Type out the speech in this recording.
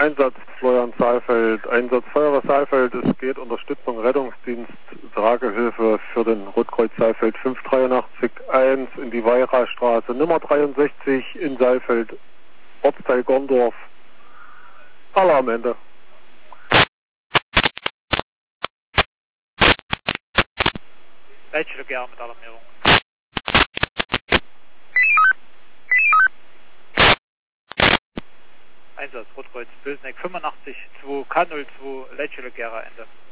Einsatz Florian Saalfeld, Einsatz Feuerwehr Saalfeld, es geht Unterstützung Rettungsdienst, Tragehilfe für den Rotkreuz Saalfeld 583-1 in die Weirastraße, Nummer 63 in Saalfeld, Ortsteil Gondorf. Alarm Ende. Leitstelle mit Alarmierung. Einsatz Rotkreuz Bösneck 85-2 K02 Leitstelle Gera Ende.